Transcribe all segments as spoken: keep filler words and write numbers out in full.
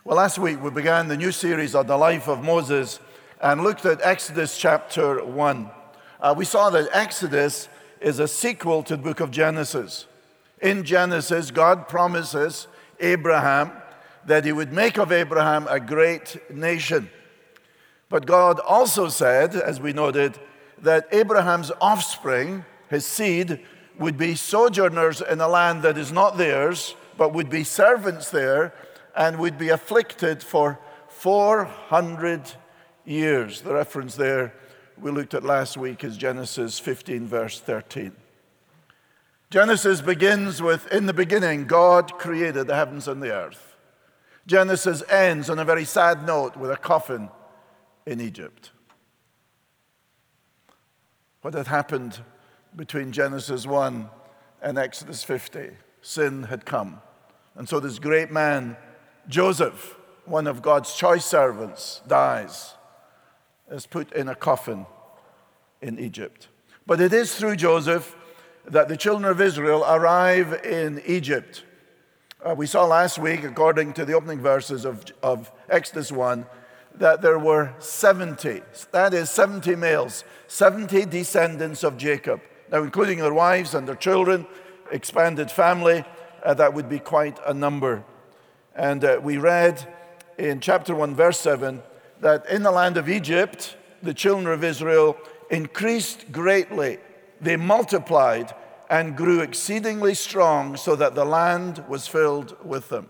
Well, last week we began the new series on the life of Moses and looked at Exodus chapter one. Uh, we saw that Exodus is a sequel to the book of Genesis. In Genesis, God promises Abraham that he would make of Abraham a great nation. But God also said, as we noted, that Abraham's offspring, his seed, would be sojourners in a land that is not theirs, but would be servants there and would be afflicted for four hundred years. The reference there we looked at last week is Genesis fifteen, verse thirteen. Genesis begins with, in the beginning, God created the heavens and the earth. Genesis ends on a very sad note with a coffin in Egypt. What had happened between Genesis one and Exodus fifty? Sin had come. And so this great man, Joseph, one of God's choice servants, dies, is put in a coffin in Egypt. But it is through Joseph that the children of Israel arrive in Egypt. Uh, we saw last week, according to the opening verses of, of Exodus one, that there were seventy, that is seventy males, seventy descendants of Jacob. Now, including their wives and their children, expanded family, uh, that would be quite a number. And uh, we read in chapter one, verse seven, that in the land of Egypt, the children of Israel increased greatly. They multiplied and grew exceedingly strong so that the land was filled with them.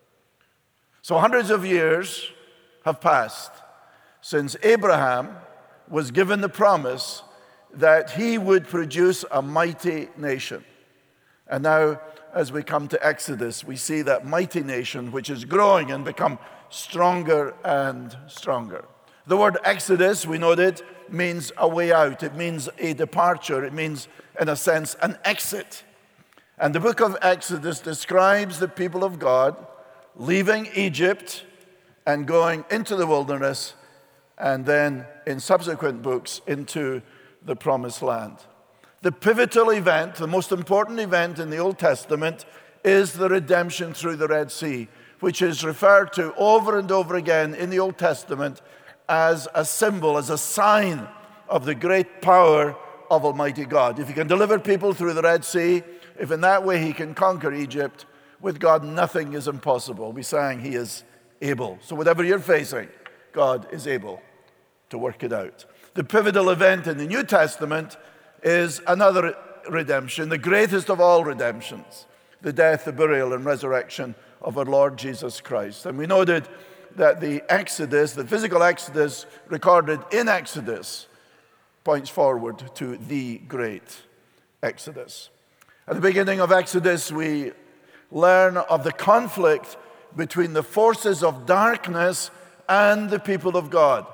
So hundreds of years have passed since Abraham was given the promise that he would produce a mighty nation. And now, as we come to Exodus, we see that mighty nation which is growing and become stronger and stronger. The word Exodus, we noted, means a way out. It means a departure. It means, in a sense, an exit. And the book of Exodus describes the people of God leaving Egypt and going into the wilderness, and then in subsequent books into the promised land. The pivotal event, the most important event in the Old Testament, is the redemption through the Red Sea, which is referred to over and over again in the Old Testament as a symbol, as a sign of the great power of Almighty God. If he can deliver people through the Red Sea, if in that way he can conquer Egypt, with God nothing is impossible. We sang he is able. So whatever you're facing, God is able to work it out. The pivotal event in the New Testament is another redemption, the greatest of all redemptions, the death, the burial, and resurrection of our Lord Jesus Christ. And we noted that the Exodus, the physical Exodus recorded in Exodus, points forward to the great Exodus. At the beginning of Exodus, we learn of the conflict between the forces of darkness and the people of God,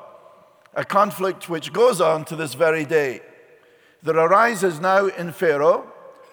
a conflict which goes on to this very day. There arises now in Pharaoh,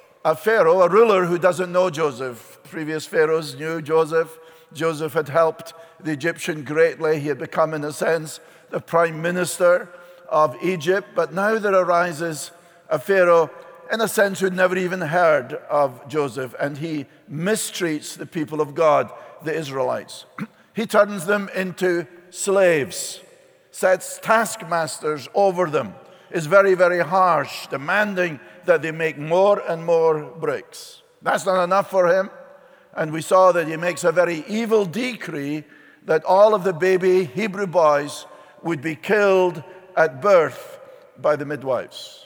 a Pharaoh, a ruler who doesn't know Joseph. Previous Pharaohs knew Joseph. Joseph had helped the Egyptian greatly. He had become, in a sense, the prime minister of Egypt. But now there arises a Pharaoh, in a sense, who'd never even heard of Joseph, and he mistreats the people of God, the Israelites. He turns them into slaves, sets taskmasters over them, is very, very harsh, demanding that they make more and more bricks. That's not enough for him. And we saw that he makes a very evil decree that all of the baby Hebrew boys would be killed at birth by the midwives.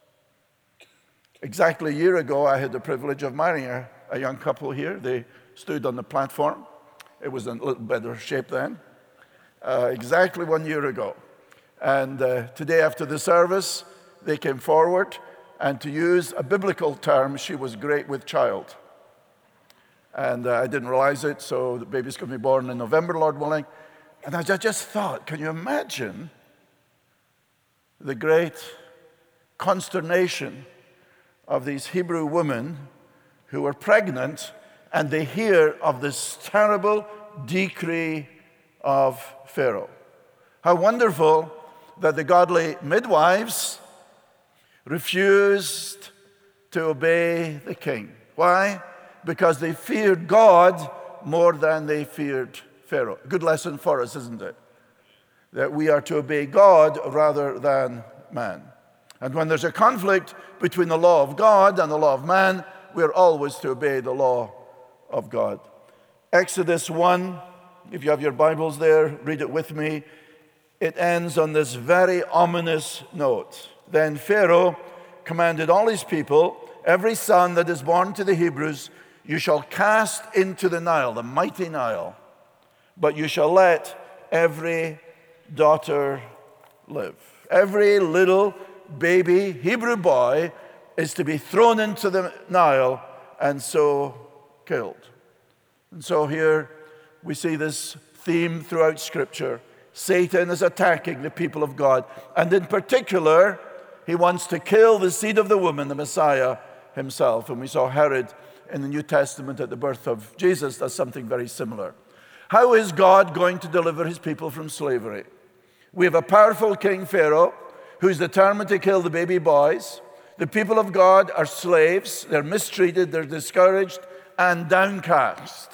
Exactly a year ago, I had the privilege of marrying a, a young couple here. They stood on the platform. It was in a little better shape then. Uh, exactly one year ago. And uh, today after the service, they came forward, and to use a biblical term, she was great with child. And uh, I didn't realize it, so the baby's going to be born in November, Lord willing. And I just thought, can you imagine the great consternation of these Hebrew women who were pregnant, and they hear of this terrible decree of Pharaoh. How wonderful that the godly midwives refused to obey the king. Why? Because they feared God more than they feared Pharaoh. A good lesson for us, isn't it? That we are to obey God rather than man. And when there's a conflict between the law of God and the law of man, we're always to obey the law of God. Exodus one, if you have your Bibles there, read it with me. It ends on this very ominous note. Then Pharaoh commanded all his people, every son that is born to the Hebrews, you shall cast into the Nile, the mighty Nile, but you shall let every daughter live. Every little baby Hebrew boy is to be thrown into the Nile and so killed. And so here we see this theme throughout Scripture. Satan is attacking the people of God. And in particular, he wants to kill the seed of the woman, the Messiah himself. And we saw Herod in the New Testament at the birth of Jesus does something very similar. How is God going to deliver his people from slavery? We have a powerful king, Pharaoh, who's determined to kill the baby boys. The people of God are slaves. They're mistreated, they're discouraged, and downcast.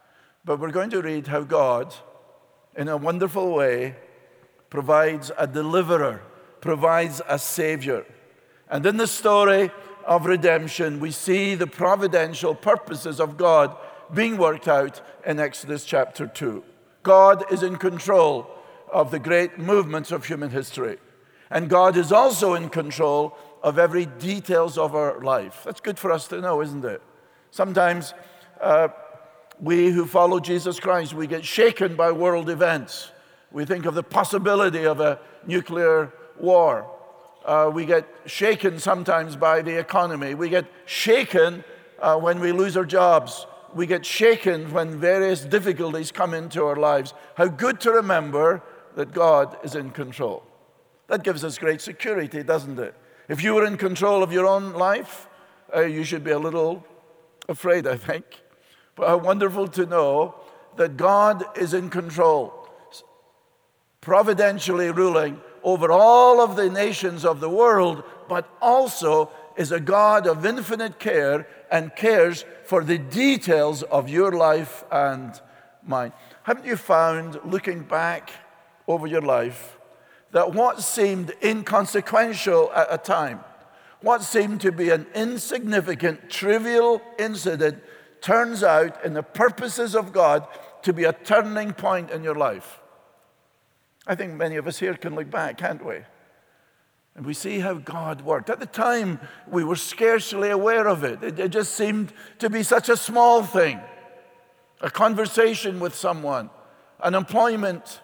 But we're going to read how God, in a wonderful way, provides a deliverer, provides a savior. And in the story of redemption, we see the providential purposes of God being worked out in Exodus chapter two. God is in control of the great movements of human history. And God is also in control of every details of our life. That's good for us to know, isn't it? Sometimes uh, we who follow Jesus Christ, we get shaken by world events. We think of the possibility of a nuclear war. Uh, we get shaken sometimes by the economy. We get shaken uh, when we lose our jobs. We get shaken when various difficulties come into our lives. How good to remember that God is in control. That gives us great security, doesn't it? If you were in control of your own life, uh, you should be a little afraid, I think. But how wonderful to know that God is in control, providentially ruling over all of the nations of the world, but also is a God of infinite care and cares for the details of your life and mine. Haven't you found, looking back over your life, that what seemed inconsequential at a time, what seemed to be an insignificant, trivial incident, turns out in the purposes of God to be a turning point in your life? I think many of us here can look back, can't we? And we see how God worked. At the time, we were scarcely aware of it. It, it just seemed to be such a small thing. A conversation with someone, an employment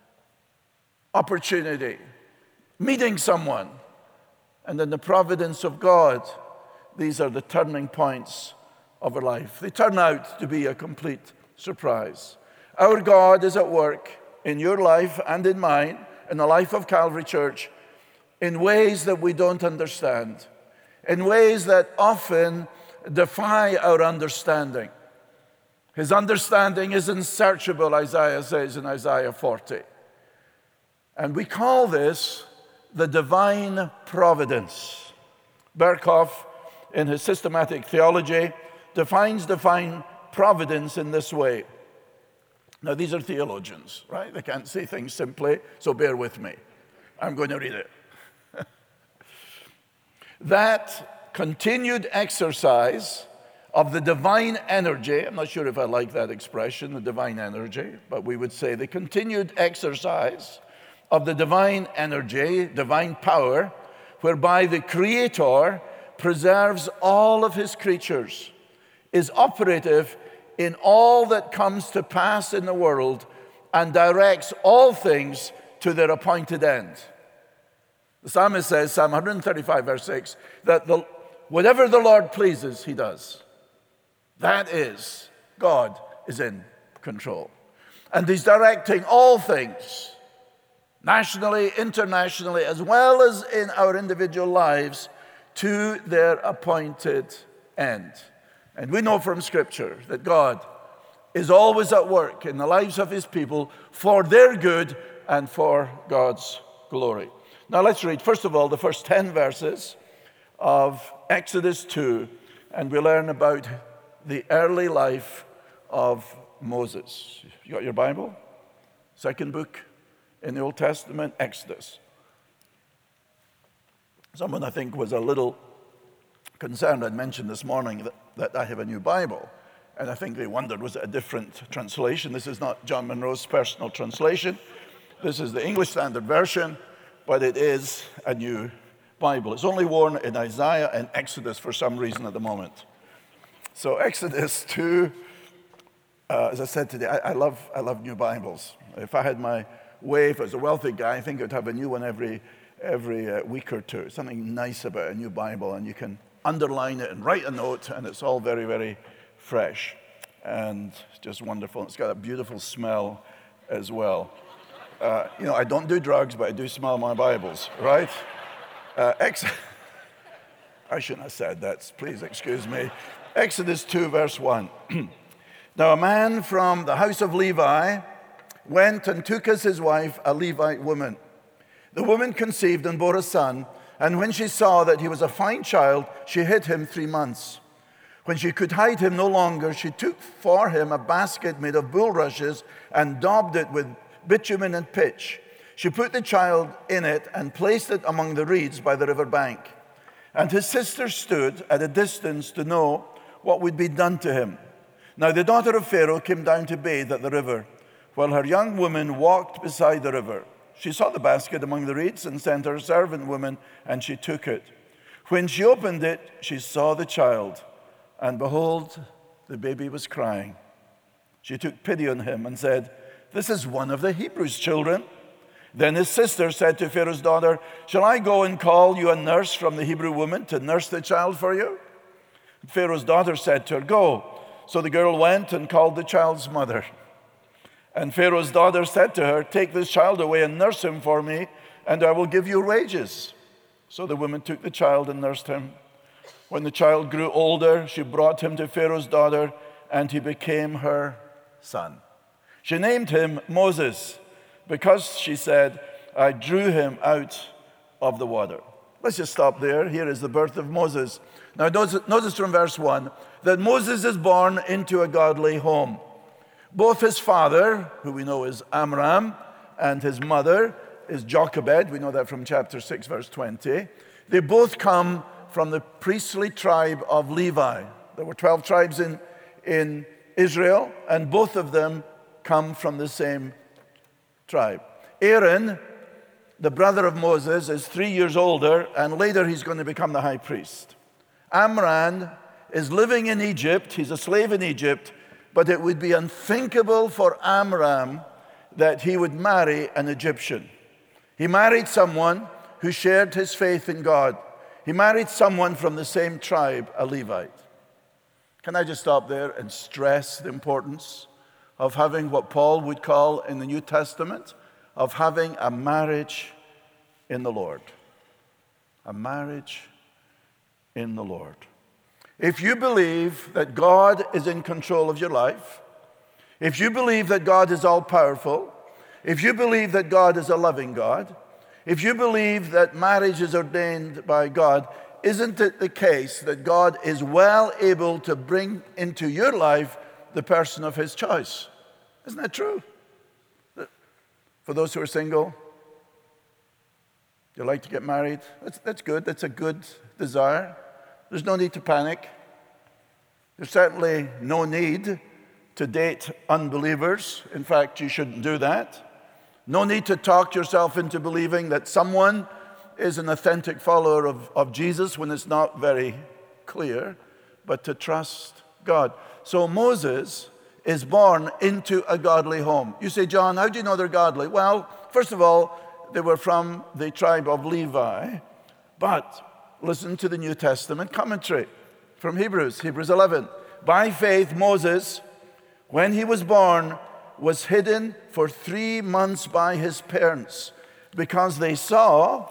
opportunity, meeting someone. And in the providence of God, these are the turning points of our life. They turn out to be a complete surprise. Our God is at work in your life and in mine, in the life of Calvary Church, in ways that we don't understand, in ways that often defy our understanding. His understanding is unsearchable, Isaiah says in Isaiah forty. And we call this the divine providence. Berkhoff, in his systematic theology, defines divine providence in this way. Now, these are theologians, right? They can't say things simply, so bear with me. I'm going to read it. That continued exercise of the divine energy, I'm not sure if I like that expression, the divine energy, but we would say the continued exercise of the divine energy, divine power, whereby the Creator preserves all of his creatures, is operative in all that comes to pass in the world and directs all things to their appointed end. The psalmist says, Psalm one thirty-five, verse six, that the, whatever the Lord pleases, he does. That is, God is in control. And he's directing all things, nationally, internationally, as well as in our individual lives, to their appointed end. And we know from Scripture that God is always at work in the lives of his people for their good and for God's glory. Now let's read, first of all, the first ten verses of Exodus two, and we learn about the early life of Moses. You got your Bible? Second book in the Old Testament, Exodus. Someone, I think, was a little concerned. I'd mentioned this morning that, that I have a new Bible. And I think they wondered, was it a different translation? This is not John Monroe's personal translation. This is the English Standard Version, but it is a new Bible. It's only worn in Isaiah and Exodus for some reason at the moment. So Exodus two, uh, as I said today, I, I love I love new Bibles. If I had my way, if I was a wealthy guy, I think I'd have a new one every every uh, week or two. Something nice about a new Bible, and you can underline it and write a note, and it's all very, very fresh and just wonderful. It's got a beautiful smell as well. Uh, you know, I don't do drugs, but I do smell my Bibles, right? Uh, ex- I shouldn't have said that. Please excuse me. Exodus two, verse one. Now a man from the house of Levi went and took as his wife a Levite woman. The woman conceived and bore a son, and when she saw that he was a fine child, she hid him three months. When she could hide him no longer, she took for him a basket made of bulrushes and daubed it with bitumen and pitch. She put the child in it and placed it among the reeds by the river bank. And his sister stood at a distance to know what would be done to him. Now the daughter of Pharaoh came down to bathe at the river, while her young woman walked beside the river. She saw the basket among the reeds and sent her servant woman, and she took it. When she opened it, she saw the child, and behold, the baby was crying. She took pity on him and said, "This is one of the Hebrews' children." Then his sister said to Pharaoh's daughter, "Shall I go and call you a nurse from the Hebrew woman to nurse the child for you?" Pharaoh's daughter said to her, "Go." So the girl went and called the child's mother. And Pharaoh's daughter said to her, "Take this child away and nurse him for me, and I will give you wages." So the woman took the child and nursed him. When the child grew older, she brought him to Pharaoh's daughter, and he became her son. She named him Moses, because she said, "I drew him out of the water." Let's just stop there. Here is the birth of Moses. Now notice from verse one that Moses is born into a godly home. Both his father, who we know is Amram, and his mother is Jochebed. We know that from chapter six, verse twenty. They both come from the priestly tribe of Levi. There were twelve tribes in, in Israel, and both of them come from the same tribe. Aaron, the brother of Moses, is three years older, and later he's going to become the high priest. Amram is living in Egypt. He's a slave in Egypt, but it would be unthinkable for Amram that he would marry an Egyptian. He married someone who shared his faith in God. He married someone from the same tribe, a Levite. Can I just stop there and stress the importance of having what Paul would call in the New Testament, of having a marriage in the Lord. A marriage in the Lord. If you believe that God is in control of your life, if you believe that God is all-powerful, if you believe that God is a loving God, if you believe that marriage is ordained by God, isn't it the case that God is well able to bring into your life the person of his choice? Isn't that true? For those who are single, you like to get married, that's, that's good. That's a good desire. There's no need to panic. There's certainly no need to date unbelievers. In fact, you shouldn't do that. No need to talk yourself into believing that someone is an authentic follower of, of Jesus when it's not very clear, but to trust God. So Moses is born into a godly home. You say, "John, how do you know they're godly?" Well, first of all, they were from the tribe of Levi. But listen to the New Testament commentary from Hebrews, Hebrews eleven. By faith, Moses, when he was born, was hidden for three months by his parents because they saw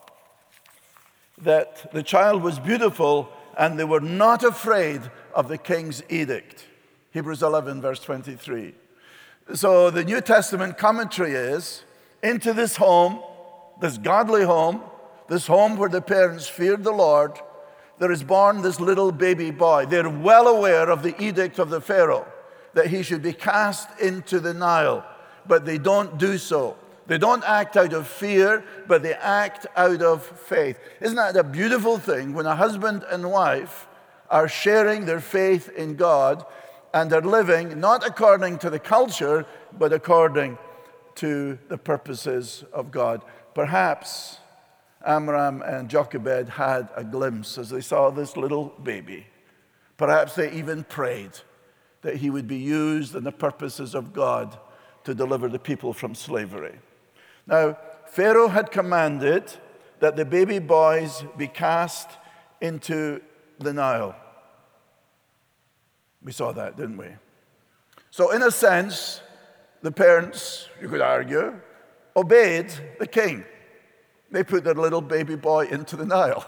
that the child was beautiful and they were not afraid of the king's edict. Hebrews eleven, verse twenty-three. So the New Testament commentary is, into this home, this godly home, this home where the parents feared the Lord, there is born this little baby boy. They're well aware of the edict of the Pharaoh, that he should be cast into the Nile, but they don't do so. They don't act out of fear, but they act out of faith. Isn't that a beautiful thing when a husband and wife are sharing their faith in God and are living not according to the culture, but according to the purposes of God? Perhaps Amram and Jochebed had a glimpse as they saw this little baby. Perhaps they even prayed that he would be used in the purposes of God to deliver the people from slavery. Now, Pharaoh had commanded that the baby boys be cast into the Nile. We saw that, didn't we? So in a sense, the parents, you could argue, obeyed the king. They put their little baby boy into the Nile.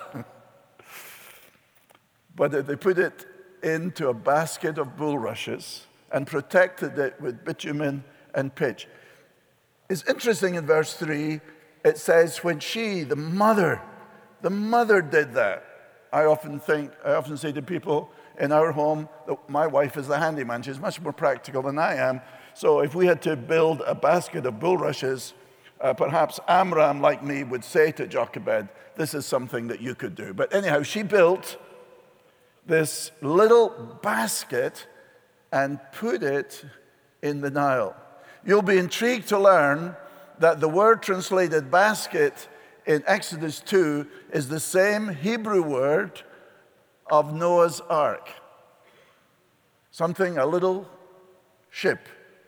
But they put it into a basket of bulrushes and protected it with bitumen and pitch. It's interesting in verse three, it says, when she, the mother, the mother did that. I often think, I often say to people in our home that my wife is the handyman. She's much more practical than I am. So if we had to build a basket of bulrushes, uh, perhaps Amram, like me, would say to Jochebed, this is something that you could do. But anyhow, she built this little basket and put it in the Nile. You'll be intrigued to learn that the word translated basket in Exodus two is the same Hebrew word of Noah's Ark. Something, a little ship.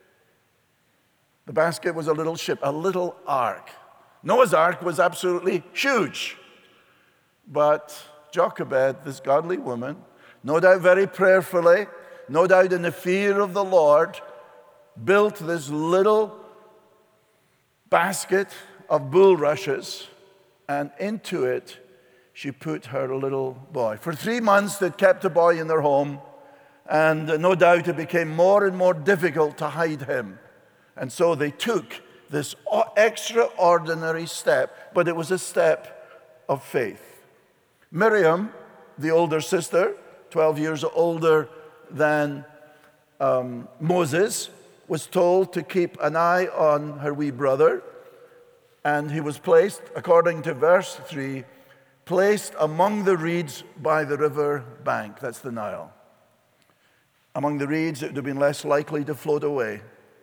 The basket was a little ship, a little ark. Noah's Ark was absolutely huge. But Jochebed, this godly woman, no doubt very prayerfully, no doubt in the fear of the Lord, built this little basket of bulrushes, and into it she put her little boy. For three months they'd kept the boy in their home, and no doubt it became more and more difficult to hide him. And so they took this extraordinary step, but it was a step of faith. Miriam, the older sister, twelve years older than um, Moses, was told to keep an eye on her wee brother, and he was placed, according to verse three, placed among the reeds by the river bank. That's the Nile. Among the reeds, it would have been less likely to float away.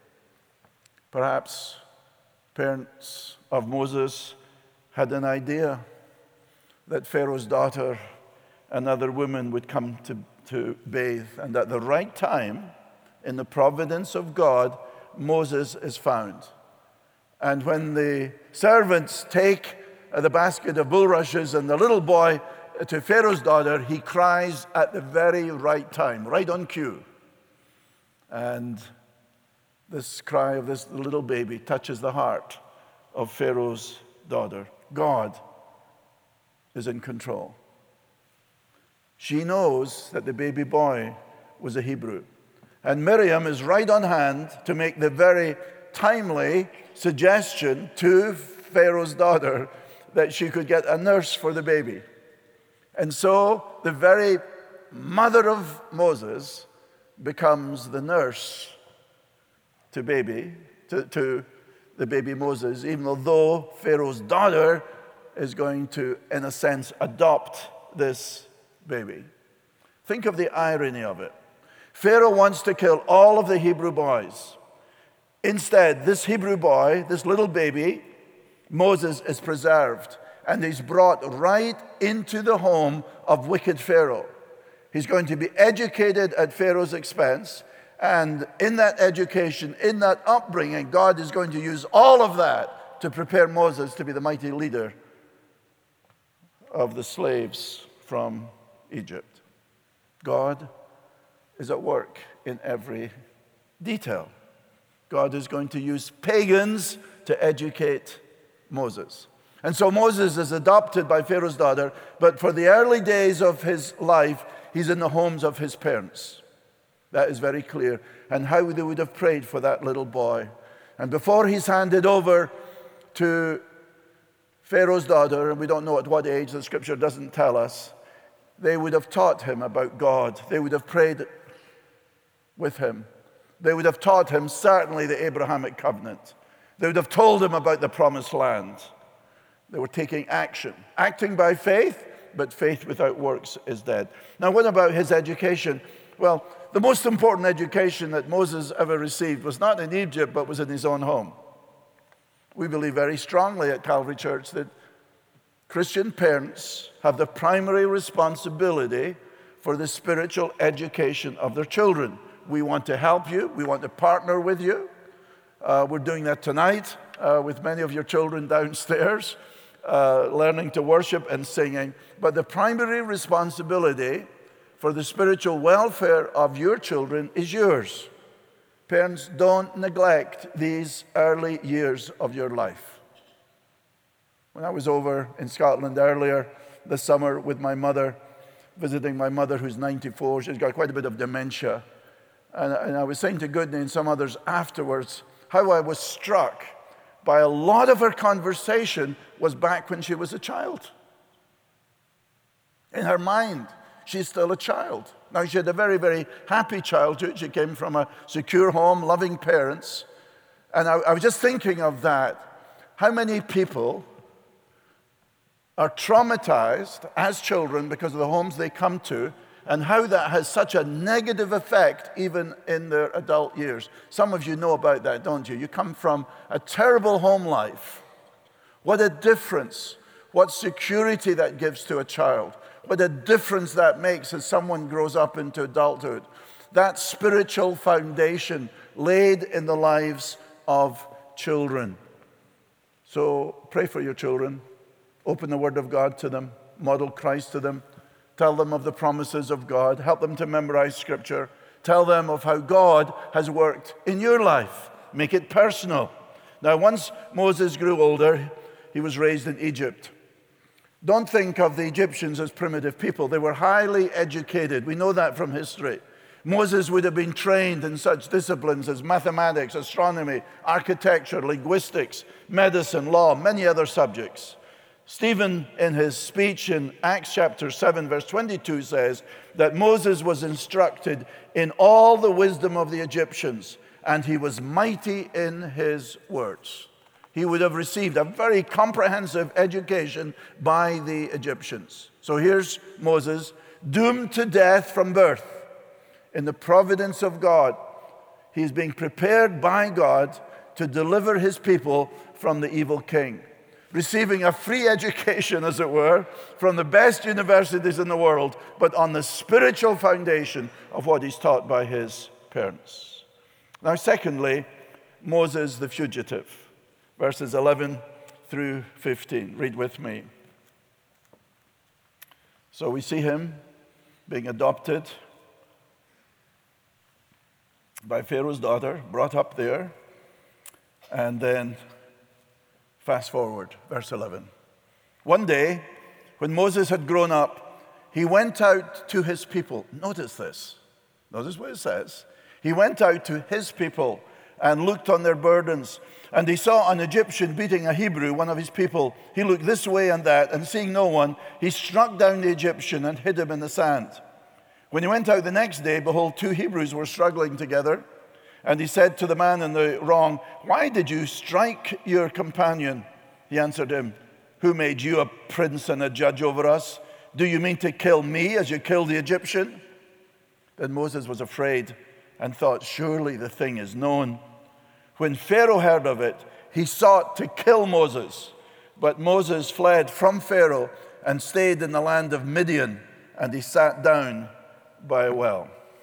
Perhaps parents of Moses had an idea that Pharaoh's daughter and other women would come to, to bathe, and at the right time, in the providence of God, Moses is found. And when the servants take the basket of bulrushes and the little boy to Pharaoh's daughter, he cries at the very right time, right on cue. And this cry of this little baby touches the heart of Pharaoh's daughter. God is in control. She knows that the baby boy was a Hebrew. And Miriam is right on hand to make the very timely suggestion to Pharaoh's daughter that she could get a nurse for the baby. And so the very mother of Moses becomes the nurse to baby, to, to the baby Moses, even though Pharaoh's daughter is going to, in a sense, adopt this baby. Think of the irony of it. Pharaoh wants to kill all of the Hebrew boys. Instead, this Hebrew boy, this little baby, Moses, is preserved, and he's brought right into the home of wicked Pharaoh. He's going to be educated at Pharaoh's expense, and in that education, in that upbringing, God is going to use all of that to prepare Moses to be the mighty leader of the slaves from Egypt. God is at work in every detail. God is going to use pagans to educate Moses. And so Moses is adopted by Pharaoh's daughter, but for the early days of his life, he's in the homes of his parents. That is very clear. And how they would have prayed for that little boy. And before he's handed over to Pharaoh's daughter, and we don't know at what age, the scripture doesn't tell us, they would have taught him about God. They would have prayed with him. They would have taught him certainly the Abrahamic covenant. They would have told him about the promised land. They were taking action, acting by faith, but faith without works is dead. Now, what about his education? Well, the most important education that Moses ever received was not in Egypt, but was in his own home. We believe very strongly at Calvary Church that Christian parents have the primary responsibility for the spiritual education of their children. We want to help you. We want to partner with you. Uh, we're doing that tonight uh, with many of your children downstairs, uh, learning to worship and singing. But the primary responsibility for the spiritual welfare of your children is yours. Parents, don't neglect these early years of your life. When I was over in Scotland earlier this summer with my mother, visiting my mother who's ninety-four, she's got quite a bit of dementia. And, and I was saying to Goodney and some others afterwards how I was struck by a lot of her conversation was back when she was a child. In her mind, she's still a child. Now, she had a very, very happy childhood. She came from a secure home, loving parents. And I, I was just thinking of that. How many people are traumatized as children because of the homes they come to, and how that has such a negative effect even in their adult years. Some of you know about that, don't you? You come from a terrible home life. What a difference, what security that gives to a child. What a difference that makes as someone grows up into adulthood. That spiritual foundation laid in the lives of children. So pray for your children. Open the Word of God to them. Model Christ to them. Tell them of the promises of God. Help them to memorize Scripture. Tell them of how God has worked in your life. Make it personal. Now, once Moses grew older, he was raised in Egypt. Don't think of the Egyptians as primitive people. They were highly educated. We know that from history. Moses would have been trained in such disciplines as mathematics, astronomy, architecture, linguistics, medicine, law, many other subjects. Stephen, in his speech in Acts chapter seven, verse twenty-two, says that Moses was instructed in all the wisdom of the Egyptians, and he was mighty in his words. He would have received a very comprehensive education by the Egyptians. So here's Moses, doomed to death from birth. In the providence of God, he's being prepared by God to deliver his people from the evil king. Receiving a free education, as it were, from the best universities in the world, but on the spiritual foundation of what he's taught by his parents. Now, secondly, Moses the fugitive. Verses eleven through fifteen. Read with me. So we see him being adopted by Pharaoh's daughter, brought up there, and then fast forward, verse eleven. One day, when Moses had grown up, he went out to his people. Notice this. Notice what it says. He went out to his people and looked on their burdens. And he saw an Egyptian beating a Hebrew, one of his people. He looked this way and that, and seeing no one, he struck down the Egyptian and hid him in the sand. When he went out the next day, behold, two Hebrews were struggling together. And he said to the man in the wrong, "Why did you strike your companion?" He answered him, "Who made you a prince and a judge over us? Do you mean to kill me as you killed the Egyptian?" Then Moses was afraid and thought, "Surely the thing is known." When Pharaoh heard of it, he sought to kill Moses. But Moses fled from Pharaoh and stayed in the land of Midian, and he sat down by a well.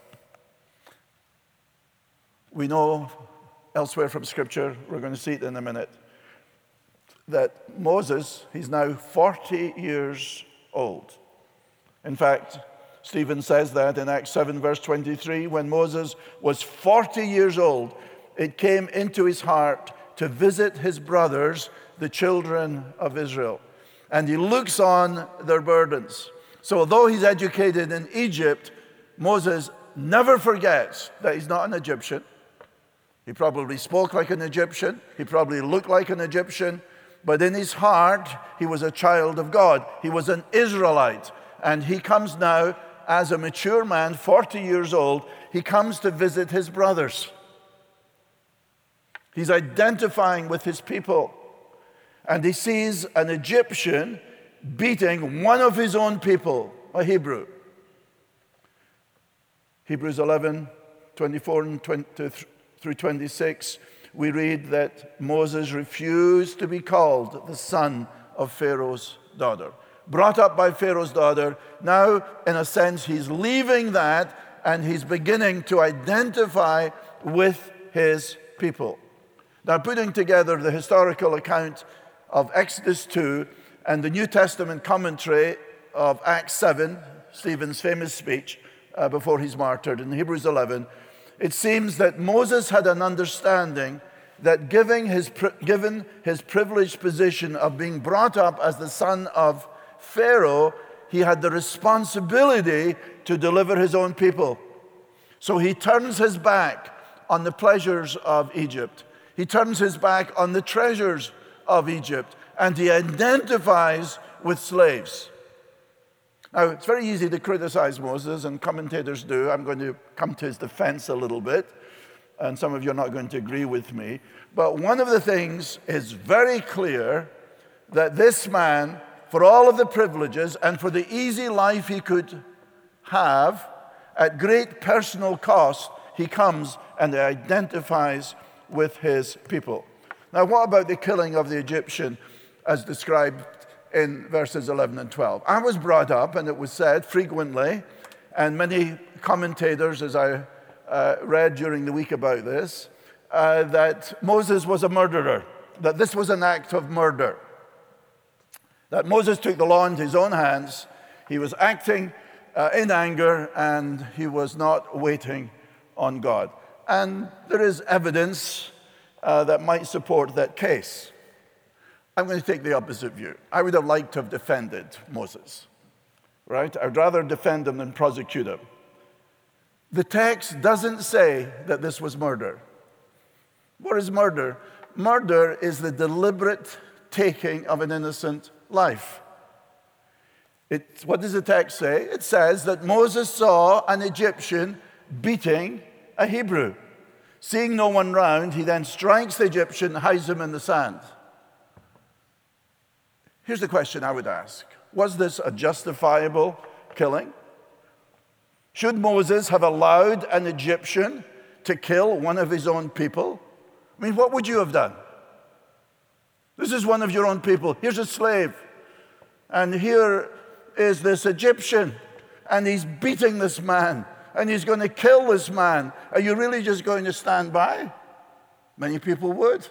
We know elsewhere from Scripture, we're going to see it in a minute, that Moses, he's now forty years old. In fact, Stephen says that in Acts seven, verse twenty-three, when Moses was forty years old, it came into his heart to visit his brothers, the children of Israel. And he looks on their burdens. So although he's educated in Egypt, Moses never forgets that he's not an Egyptian. He probably spoke like an Egyptian. He probably looked like an Egyptian. But in his heart, he was a child of God. He was an Israelite. And he comes now as a mature man, forty years old. He comes to visit his brothers. He's identifying with his people. And he sees an Egyptian beating one of his own people, a Hebrew. Hebrews eleven, twenty-four and twenty through twenty-six, we read that Moses refused to be called the son of Pharaoh's daughter. Brought up by Pharaoh's daughter, now, in a sense, he's leaving that and he's beginning to identify with his people. Now, putting together the historical account of Exodus two and the New Testament commentary of Acts seven, Stephen's famous speech uh, before he's martyred, in Hebrews eleven, it seems that Moses had an understanding that given his, given his privileged position of being brought up as the son of Pharaoh, he had the responsibility to deliver his own people. So he turns his back on the pleasures of Egypt. He turns his back on the treasures of Egypt, and he identifies with slaves. Now, it's very easy to criticize Moses, and commentators do. I'm going to come to his defense a little bit, and some of you are not going to agree with me. But one of the things is very clear, that this man, for all of the privileges and for the easy life he could have, at great personal cost, he comes and identifies with his people. Now, what about the killing of the Egyptian as described in verses eleven and twelve? I was brought up, and it was said frequently, and many commentators, as I uh, read during the week about this, uh, that Moses was a murderer, that this was an act of murder, that Moses took the law into his own hands. He was acting uh, in anger, and he was not waiting on God. And there is evidence uh, that might support that case. I'm going to take the opposite view. I would have liked to have defended Moses, right? I'd rather defend him than prosecute him. The text doesn't say that this was murder. What is murder? Murder is the deliberate taking of an innocent life. It, what does the text say? It says that Moses saw an Egyptian beating a Hebrew. Seeing no one round, he then strikes the Egyptian, hides him in the sand. Here's the question I would ask. Was this a justifiable killing? Should Moses have allowed an Egyptian to kill one of his own people? I mean, what would you have done? This is one of your own people. Here's a slave. And here is this Egyptian. And he's beating this man. And he's going to kill this man. Are you really just going to stand by? Many people would.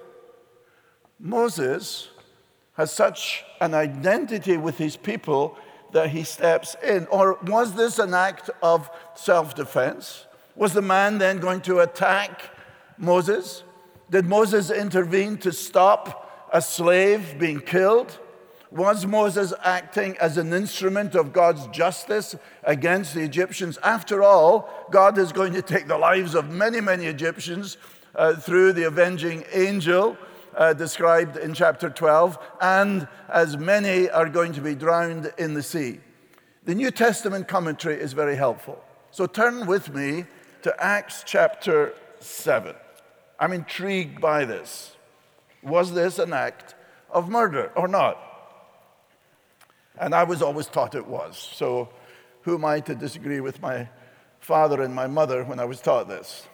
Moses has such an identity with his people that he steps in. Or was this an act of self-defense? Was the man then going to attack Moses? Did Moses intervene to stop a slave being killed? Was Moses acting as an instrument of God's justice against the Egyptians? After all, God is going to take the lives of many, many Egyptians uh, through the avenging angel uh, described in chapter twelve, and as many are going to be drowned in the sea. The New Testament commentary is very helpful. So turn with me to Acts chapter seven. I'm intrigued by this. Was this an act of murder or not? And I was always taught it was. So who am I to disagree with my father and my mother when I was taught this?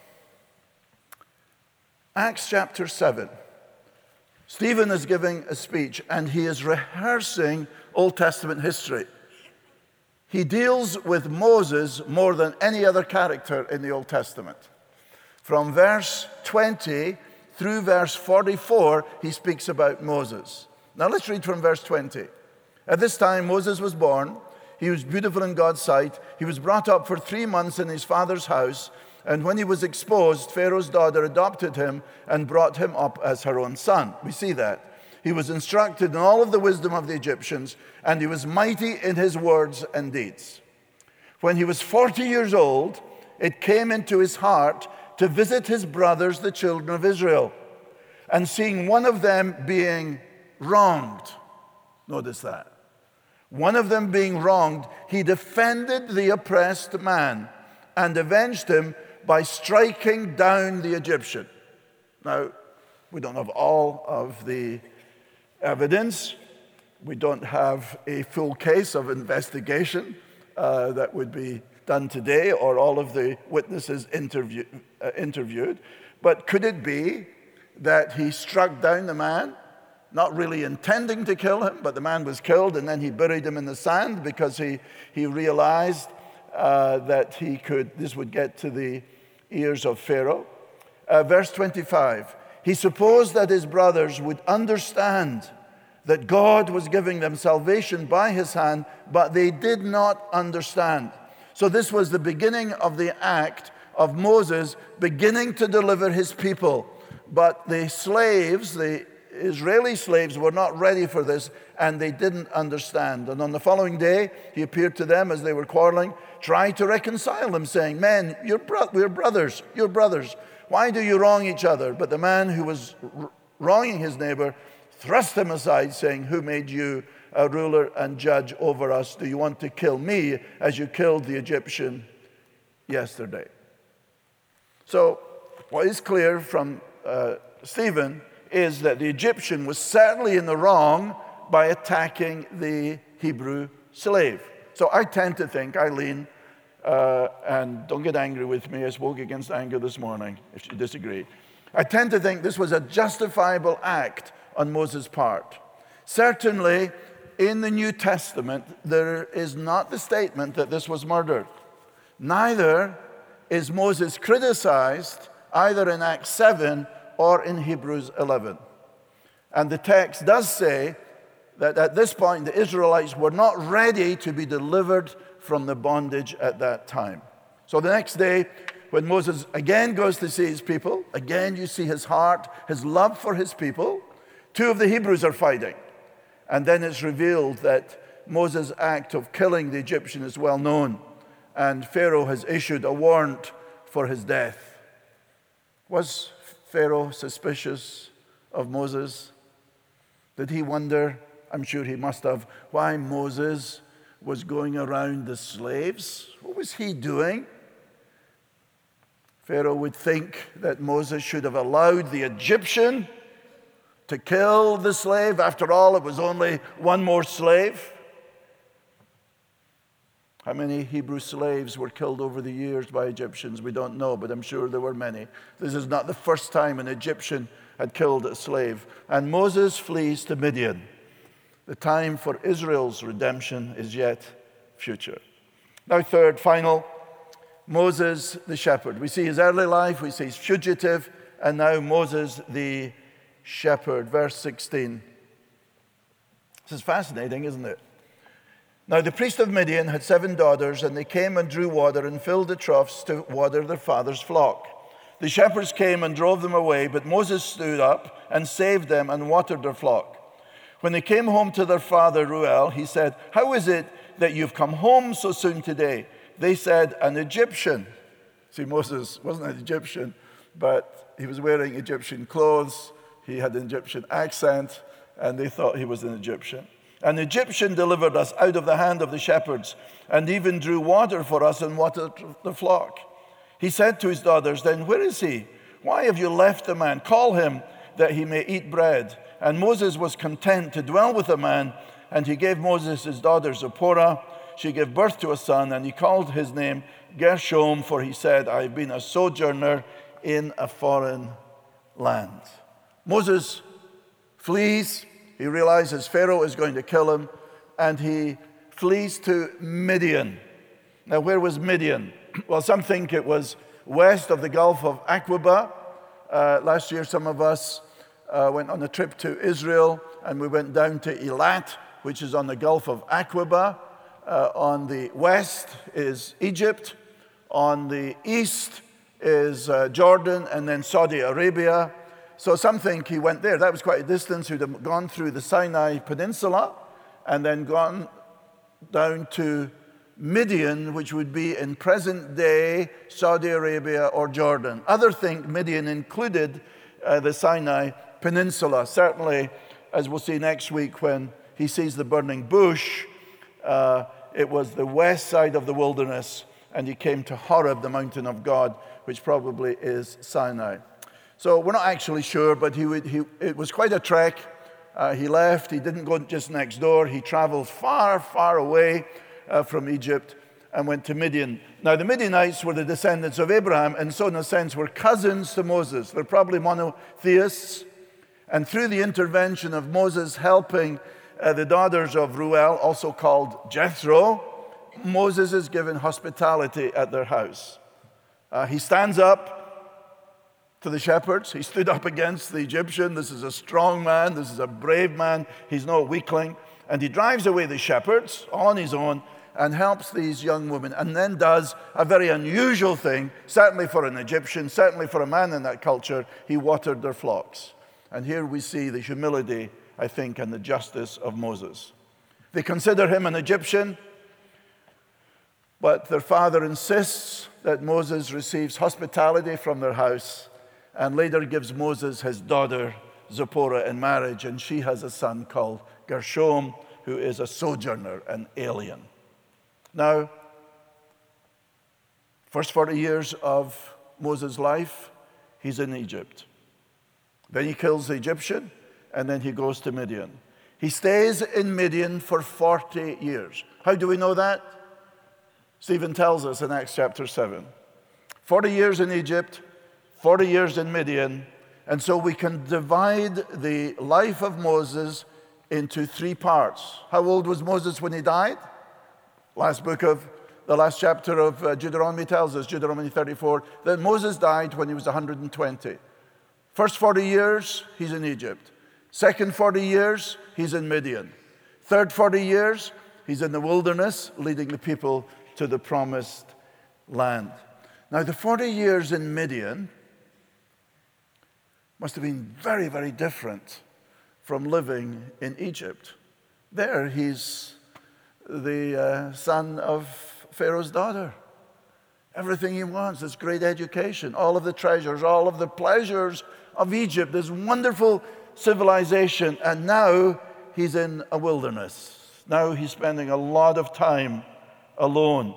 Acts chapter seven. Stephen is giving a speech, and he is rehearsing Old Testament history. He deals with Moses more than any other character in the Old Testament. From verse twenty through verse forty-four, he speaks about Moses. Now let's read from verse twenty. At this time, Moses was born. He was beautiful in God's sight. He was brought up for three months in his father's house. And when he was exposed, Pharaoh's daughter adopted him and brought him up as her own son. We see that. He was instructed in all of the wisdom of the Egyptians, and he was mighty in his words and deeds. When he was forty years old, it came into his heart to visit his brothers, the children of Israel. And seeing one of them being wronged, notice that. One of them being wronged, he defended the oppressed man and avenged him by striking down the Egyptian. Now, We don't have all of the evidence. We don't have a full case of investigation uh, that would be done today, or all of the witnesses interview, uh, interviewed. But could it be that he struck down the man, not really intending to kill him, but the man was killed, and then he buried him in the sand because he, he realized uh, that he could, this would get to the ears of Pharaoh? Uh, verse twenty-five, he supposed that his brothers would understand that God was giving them salvation by his hand, but they did not understand. So this was the beginning of the act of Moses beginning to deliver his people. But the slaves, the Israeli slaves, were not ready for this, and they didn't understand. And on the following day, he appeared to them as they were quarreling, trying to reconcile them, saying, men, you're bro- we're brothers, you're brothers. Why do you wrong each other? But the man who was r- wronging his neighbor thrust him aside, saying, who made you a ruler and judge over us? Do you want to kill me as you killed the Egyptian yesterday? So what is clear from uh, Stephen is that the Egyptian was certainly in the wrong by attacking the Hebrew slave. So I tend to think, Eileen, uh, and don't get angry with me, I spoke against anger this morning, if you disagree. I tend to think this was a justifiable act on Moses' part. Certainly, in the New Testament, there is not the statement that this was murder. Neither is Moses criticized either in Acts seven or in Hebrews eleven. And the text does say that at this point the Israelites were not ready to be delivered from the bondage at that time. So the next day, when Moses again goes to see his people, again you see his heart, his love for his people. Two of the Hebrews are fighting. And then it's revealed that Moses' act of killing the Egyptian is well known, and Pharaoh has issued a warrant for his death. Was Pharaoh suspicious of Moses? Did he wonder, I'm sure he must have, why Moses was going around the slaves? What was he doing? Pharaoh would think that Moses should have allowed the Egyptian to kill the slave. After all, it was only one more slave. How many Hebrew slaves were killed over the years by Egyptians? We don't know, but I'm sure there were many. This is not the first time an Egyptian had killed a slave. And Moses flees to Midian. The time for Israel's redemption is yet future. Now, third, final, Moses the shepherd. We see his early life, we see his fugitive, and now Moses the shepherd. Verse sixteen. This is fascinating, isn't it? Now the priest of Midian had seven daughters, and they came and drew water and filled the troughs to water their father's flock. The shepherds came and drove them away, but Moses stood up and saved them and watered their flock. When they came home to their father Reuel, he said, how is it that you've come home so soon today? They said, an Egyptian. See, Moses wasn't an Egyptian, but he was wearing Egyptian clothes. He had an Egyptian accent, and they thought he was an Egyptian. An Egyptian delivered us out of the hand of the shepherds, and even drew water for us and watered the flock. He said to his daughters, then where is he? Why have you left the man? Call him, that he may eat bread. And Moses was content to dwell with the man, and he gave Moses his daughter Zipporah. She gave birth to a son, and he called his name Gershom, for he said, I have been a sojourner in a foreign land. Moses flees. He realizes Pharaoh is going to kill him, and he flees to Midian. Now, where was Midian? Well, some think it was west of the Gulf of Aqaba. Uh, last year, some of us uh, went on a trip to Israel, and we went down to Eilat, which is on the Gulf of Aqaba. Uh, on the west is Egypt. On the east is uh, Jordan, and then Saudi Arabia. So some think he went there. That was quite a distance. He'd have gone through the Sinai Peninsula and then gone down to Midian, which would be in present-day Saudi Arabia or Jordan. Others think Midian included uh, the Sinai Peninsula. Certainly, as we'll see next week when he sees the burning bush, uh, it was the west side of the wilderness, and he came to Horeb, the mountain of God, which probably is Sinai. So we're not actually sure, but he would, he, it was quite a trek. Uh, he left. He didn't go just next door. He traveled far, far away uh, from Egypt and went to Midian. Now, the Midianites were the descendants of Abraham, and so in a sense were cousins to Moses. They're probably monotheists. And through the intervention of Moses helping uh, the daughters of Reuel, also called Jethro, Moses is given hospitality at their house. Uh, he stands up to the shepherds. He stood up against the Egyptian. This is a strong man. This is a brave man. He's no weakling. And he drives away the shepherds on his own and helps these young women, and then does a very unusual thing, certainly for an Egyptian, certainly for a man in that culture. He watered their flocks. And here we see the humility, I think, and the justice of Moses. They consider him an Egyptian, but their father insists that Moses receives hospitality from their house, and later gives Moses his daughter Zipporah in marriage, and she has a son called Gershom, who is a sojourner, an alien. Now, first forty years of Moses' life, he's in Egypt. Then he kills the Egyptian, and then he goes to Midian. He stays in Midian for forty years. How do we know that? Stephen tells us in Acts chapter seven. forty years in Egypt, forty years in Midian, and so we can divide the life of Moses into three parts. How old was Moses when he died? Last book of, the last chapter of uh, Deuteronomy tells us, Deuteronomy thirty-four, that Moses died when he was one hundred twenty. First forty years, he's in Egypt. Second forty years, he's in Midian. Third forty years, he's in the wilderness, leading the people to the promised land. Now, the forty years in Midian must have been very, very different from living in Egypt. There, he's the uh, son of Pharaoh's daughter. Everything he wants is great education, all of the treasures, all of the pleasures of Egypt, this wonderful civilization. And now he's in a wilderness. Now he's spending a lot of time alone.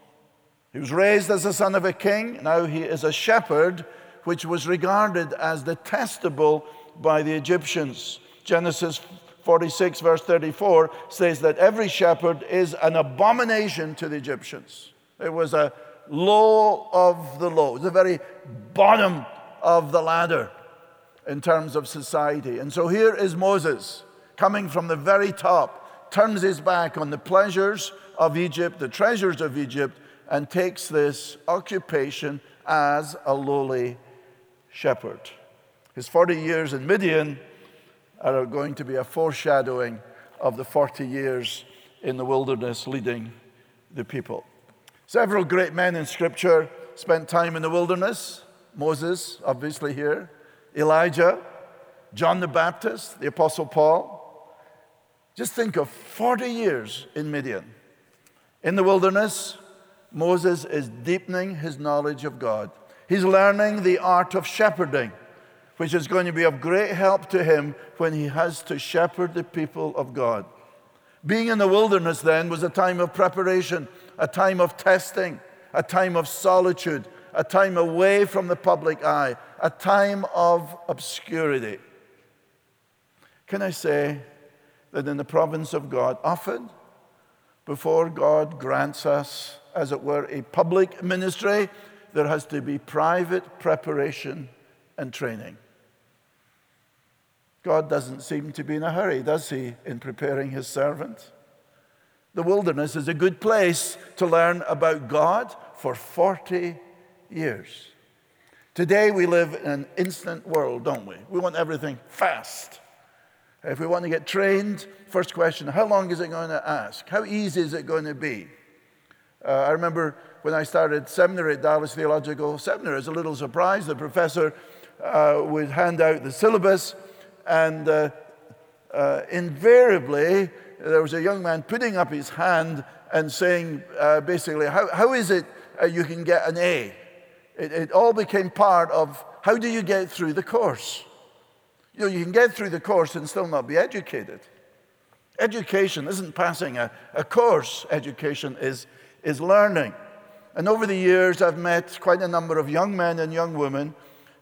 He was raised as the son of a king. Now he is a shepherd, which was regarded as detestable by the Egyptians. Genesis forty-six, verse thirty-four says that every shepherd is an abomination to the Egyptians. It was a low of the low, the very bottom of the ladder in terms of society. And so here is Moses coming from the very top, turns his back on the pleasures of Egypt, the treasures of Egypt, and takes this occupation as a lowly shepherd. His forty years in Midian are going to be a foreshadowing of the forty years in the wilderness leading the people. Several great men in Scripture spent time in the wilderness. Moses, obviously here, Elijah, John the Baptist, the Apostle Paul. Just think of forty years in Midian. In the wilderness, Moses is deepening his knowledge of God. He's learning the art of shepherding, which is going to be of great help to him when he has to shepherd the people of God. Being in the wilderness then was a time of preparation, a time of testing, a time of solitude, a time away from the public eye, a time of obscurity. Can I say that in the province of God, often before God grants us, as it were, a public ministry, there has to be private preparation and training. God doesn't seem to be in a hurry, does he, in preparing his servant? The wilderness is a good place to learn about God for forty years. Today we live in an instant world, don't we? We want everything fast. If we want to get trained, first question, how long is it going to ask? How easy is it going to be? Uh, I remember when I started seminary at Dallas Theological Seminary, I was a little surprised. The professor uh, would hand out the syllabus, and uh, uh, invariably there was a young man putting up his hand and saying, uh, basically, how, how is it uh, you can get an A? It, it all became part of how do you get through the course? You know, you can get through the course and still not be educated. Education isn't passing a, a course. Education is, is learning. And over the years, I've met quite a number of young men and young women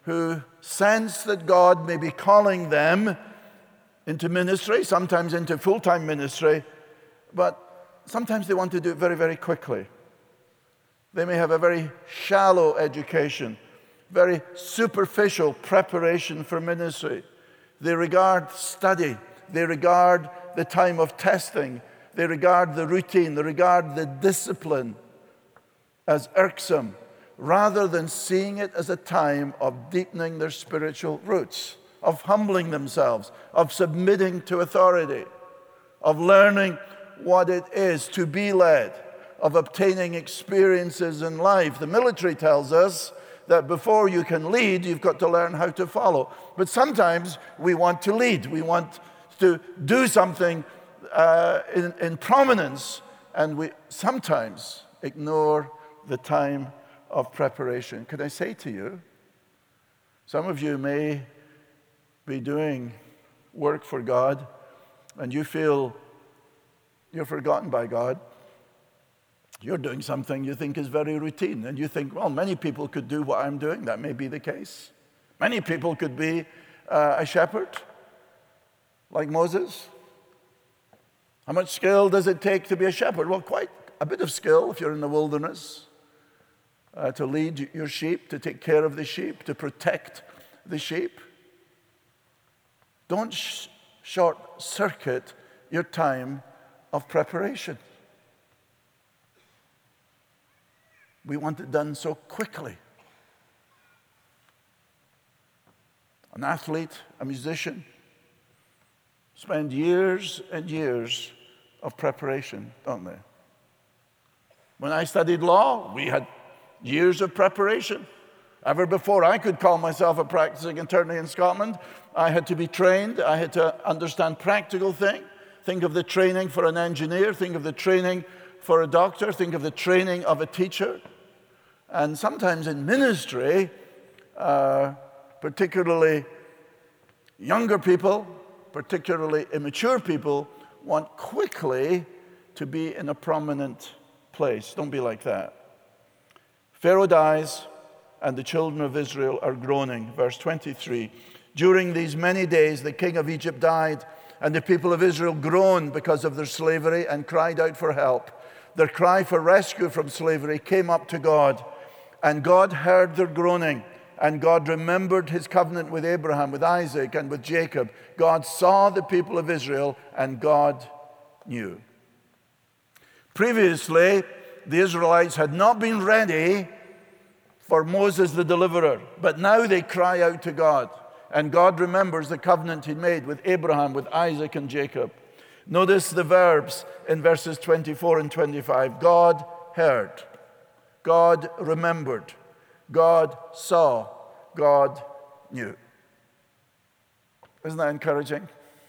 who sense that God may be calling them into ministry, sometimes into full-time ministry, but sometimes they want to do it very, very quickly. They may have a very shallow education, very superficial preparation for ministry. They regard study, they regard the time of testing, they regard the routine, they regard the discipline as irksome, rather than seeing it as a time of deepening their spiritual roots, of humbling themselves, of submitting to authority, of learning what it is to be led, of obtaining experiences in life. The military tells us that before you can lead, you've got to learn how to follow. But sometimes we want to lead. We want to do something uh, in, in prominence, and we sometimes ignore the time of preparation. Could I say to you, some of you may be doing work for God, and you feel you're forgotten by God. You're doing something you think is very routine, and you think, well, many people could do what I'm doing. That may be the case. Many people could be uh, a shepherd, like Moses. How much skill does it take to be a shepherd? Well, quite a bit of skill if you're in the wilderness, uh, to lead your sheep, to take care of the sheep, to protect the sheep. Don't sh- short-circuit your time of preparation. We want it done so quickly. An athlete, a musician, spend years and years of preparation, don't they? When I studied law, we had years of preparation. Ever before I could call myself a practicing attorney in Scotland, I had to be trained. I had to understand practical things. Think of the training for an engineer. Think of the training for a doctor. Think of the training of a teacher. And sometimes in ministry, uh, particularly younger people, particularly immature people, want quickly to be in a prominent place. Don't be like that. Pharaoh dies, and the children of Israel are groaning. Verse twenty-three, during these many days the king of Egypt died, and the people of Israel groaned because of their slavery and cried out for help. Their cry for rescue from slavery came up to God, and God heard their groaning, and God remembered his covenant with Abraham, with Isaac, and with Jacob. God saw the people of Israel, and God knew. Previously, the Israelites had not been ready for Moses the deliverer, but now they cry out to God, and God remembers the covenant he made with Abraham, with Isaac, and Jacob. Notice the verbs in verses twenty-four and twenty-five. God heard, God remembered, God saw, God knew. Isn't that encouraging?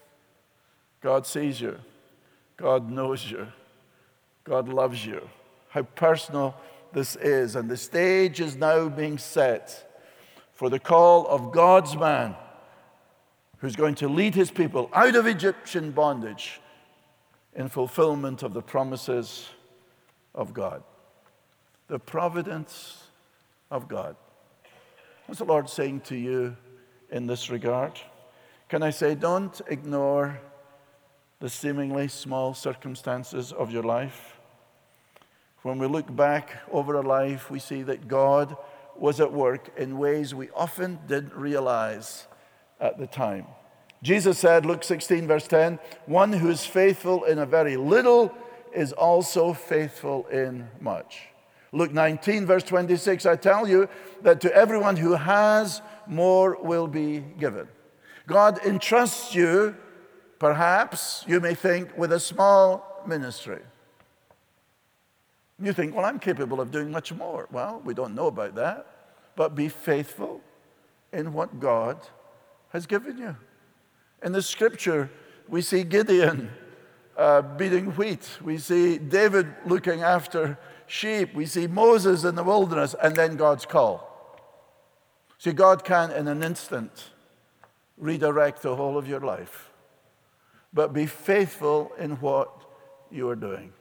God sees you, God knows you, God loves you. How personal this is. And the stage is now being set for the call of God's man who's going to lead his people out of Egyptian bondage in fulfillment of the promises of God. The providence of God. What's the Lord saying to you in this regard? Can I say, don't ignore the seemingly small circumstances of your life. When we look back over our life, we see that God was at work in ways we often didn't realize at the time. Jesus said, Luke sixteen, verse ten, one who is faithful in a very little is also faithful in much. Luke nineteen, verse twenty-six, I tell you that to everyone who has, more will be given. God entrusts you, perhaps, you may think, with a small ministry. You think, well, I'm capable of doing much more. Well, we don't know about that. But be faithful in what God has given you. In the scripture, we see Gideon uh, beating wheat. We see David looking after sheep. We see Moses in the wilderness, and then God's call. See, God can, in an instant, redirect the whole of your life. But be faithful in what you are doing.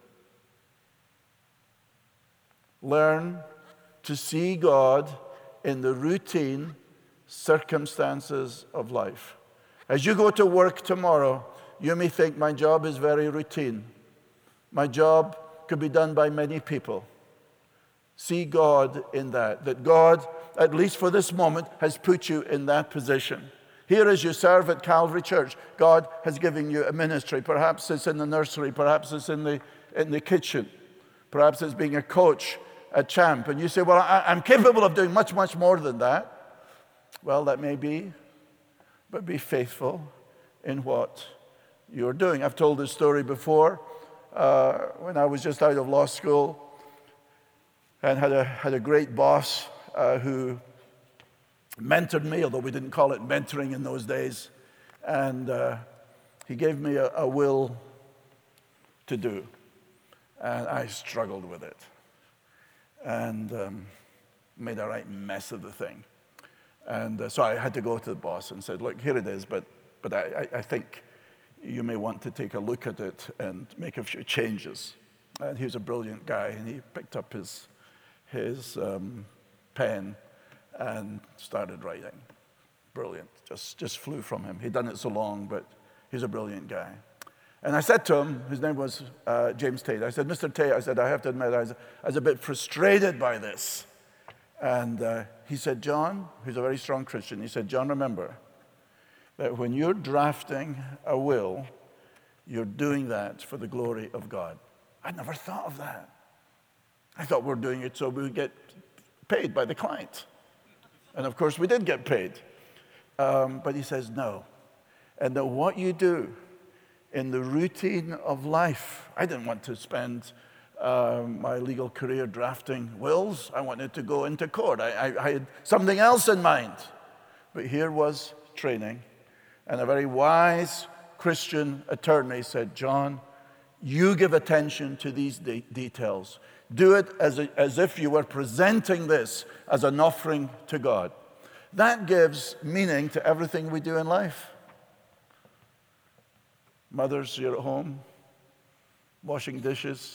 Learn to see God in the routine, circumstances of life. As you go to work tomorrow, you may think, my job is very routine. My job could be done by many people. See God in that, that God, at least for this moment, has put you in that position. Here as you serve at Calvary Church, God has given you a ministry. Perhaps it's in the nursery, perhaps it's in the, in the kitchen, perhaps it's being a coach, a champ. And you say, well, I, I'm capable of doing much, much more than that. Well, that may be, but be faithful in what you're doing. I've told this story before. Uh, when I was just out of law school and had a, had a great boss uh, who mentored me, although we didn't call it mentoring in those days. And uh, he gave me a, a will to do. And I struggled with it. And um, made a right mess of the thing. And uh, so I had to go to the boss and said, look, here it is, but, but I, I think you may want to take a look at it and make a few changes. And he was a brilliant guy, and he picked up his, his um, pen and started writing. Brilliant, just, just flew from him. He'd done it so long, but he's a brilliant guy. And I said to him, his name was uh, James Tate, I said, Mister Tate, I said, I have to admit, I was, I was a bit frustrated by this. And uh, he said, John, who's a very strong Christian, he said, John, remember that when you're drafting a will, you're doing that for the glory of God. I'd never thought of that. I thought we were doing it so we would get paid by the client. And of course, we did get paid. Um, but he says, no. And that what you do in the routine of life, I didn't want to spend um, my legal career drafting wills. I wanted to go into court. I, I, I had something else in mind. But here was training. And a very wise Christian attorney said, John, you give attention to these de- details. Do it as, a, as if you were presenting this as an offering to God. That gives meaning to everything we do in life. Mothers, you're at home, washing dishes,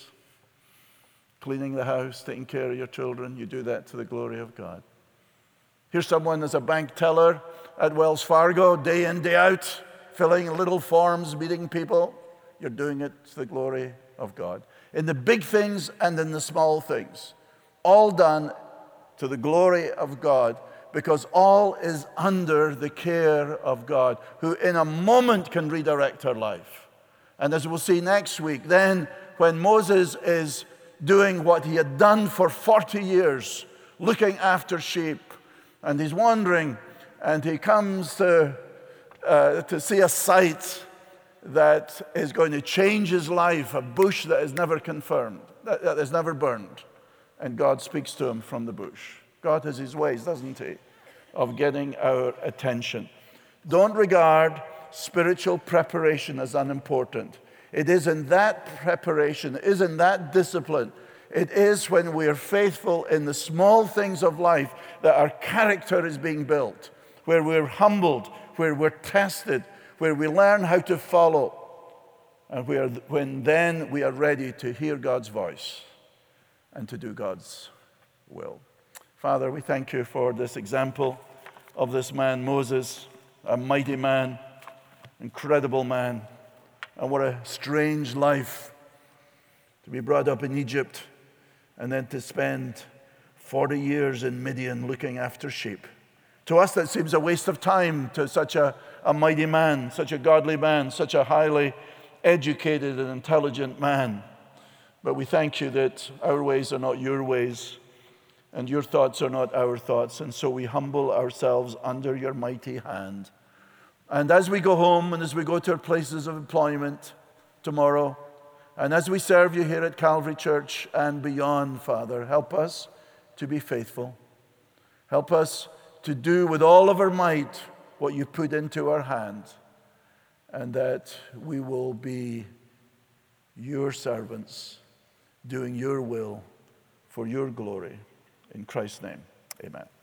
cleaning the house, taking care of your children. You do that to the glory of God. Here's someone as a bank teller at Wells Fargo, day in, day out, filling little forms, meeting people. You're doing it to the glory of God. In the big things and in the small things. All done to the glory of God, because all is under the care of God, who in a moment can redirect our life. And as we'll see next week, then when Moses is doing what he had done for forty years, looking after sheep, and he's wandering, and he comes to, uh, to see a sight that is going to change his life, a bush that is never confirmed, that, that is never burned. And God speaks to him from the bush. God has his ways, doesn't he, of getting our attention. Don't regard spiritual preparation as unimportant. It is in that preparation, it is in that discipline, it is when we are faithful in the small things of life that our character is being built, where we're humbled, where we're tested, where we learn how to follow, and where, when then we are ready to hear God's voice and to do God's will. Father, we thank you for this example of this man, Moses, a mighty man, incredible man, and what a strange life to be brought up in Egypt and then to spend forty years in Midian looking after sheep. To us, that seems a waste of time. To such a, a mighty man, such a godly man, such a highly educated and intelligent man. But we thank you that our ways are not your ways, and your thoughts are not our thoughts. And so we humble ourselves under your mighty hand. And as we go home and as we go to our places of employment tomorrow, and as we serve you here at Calvary Church and beyond, Father, help us to be faithful. Help us to do with all of our might what you put into our hand, and that we will be your servants, doing your will for your glory. In Christ's name, amen.